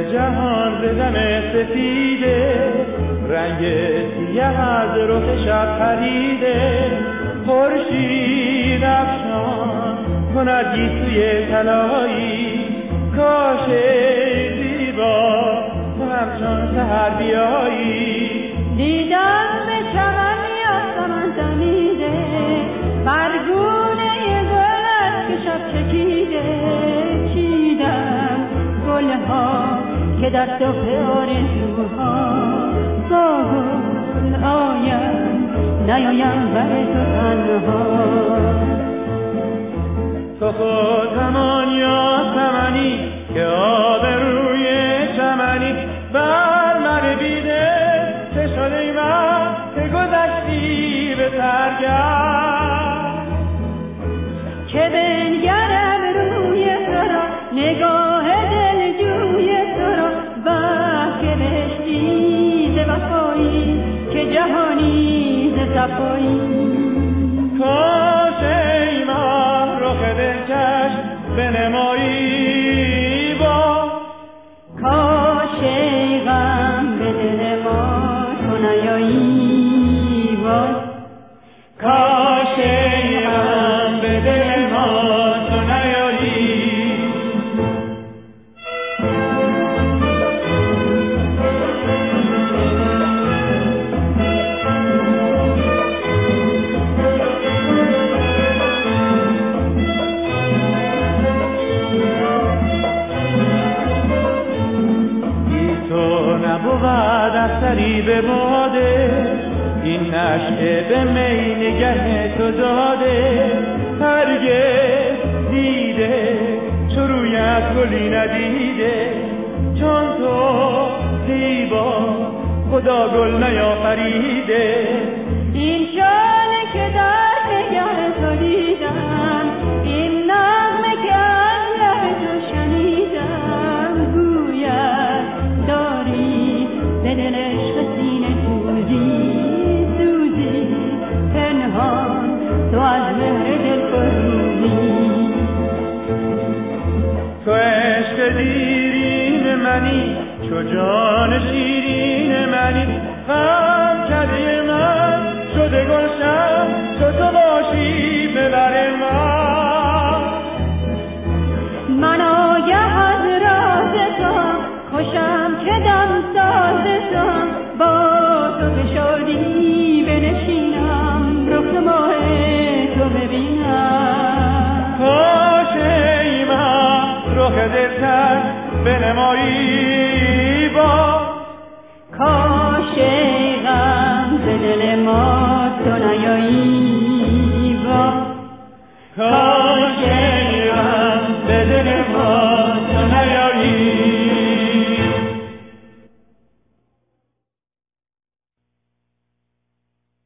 جهان ز دم سفیده، رنگ سیه از رخ شب پریده. خورشید افشان کند گیسوی طلایی، کاش زیبا تو همچون سحر بیایی. دیدم به چمنی آسمان دمیده، برگونه گل که شب چکیده. چیدم گلها که در صبح آرزوها، با گل آیم نیایم بر تو تنها. تو خود همان یا سمنی که آب روی چمنی، بر من بیده چه شده من که گذشتی به سرگرد. چه بنگرم روی تو را، نگاه دلجوی تو را، که بهشتی ز وفایی که جهانی ز صفایی. کاش ای ماه رخ دلکش بنمایی با، کاش ای غم به دل ما تو نیایی با. کاش ای غم به دل ما تو نیایی. نبود اثری به باده، این نشعه به می نگه تو داده. هرگز دیده چو رویت گلی ندیده، چون تو زیبا خدا گل نیافریده. این شانه که در نگه تو دیدم، این نغمه که از لب تو شنیدم، گوید داری به دل عشق سینه سوزی پنهان تو از مهر دل فروزی. تو عشق دیرین منی، چو جان شیرین منی، غم کده من شده گلشن چو تو باشی به بر من. من آگه از راز تو، خوشم که دم ساز تو، با تو به شادی بنشینم، رخ ماه تو ببینم. کاش ای من رخ دلتر بنمایی